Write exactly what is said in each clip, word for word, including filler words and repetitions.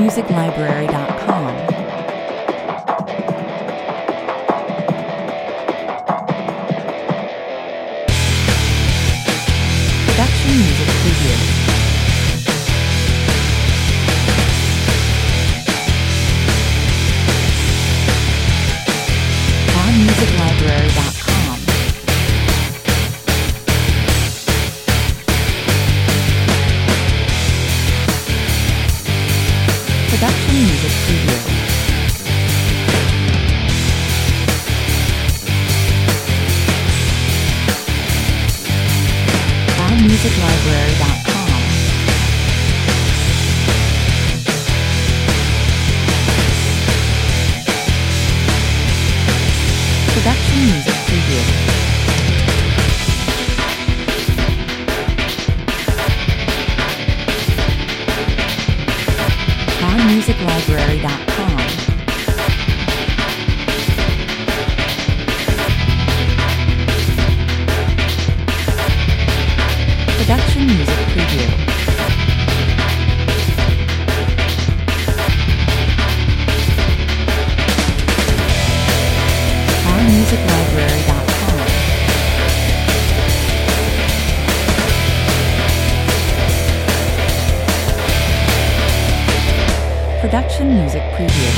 music library dot com. Production Music Preview. music library dot com. Production Music Preview. music library dot com. Production Music Preview. music library dot com. Production Music Preview. music library dot com. Production Music Preview.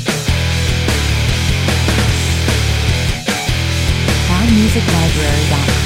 music library dot com.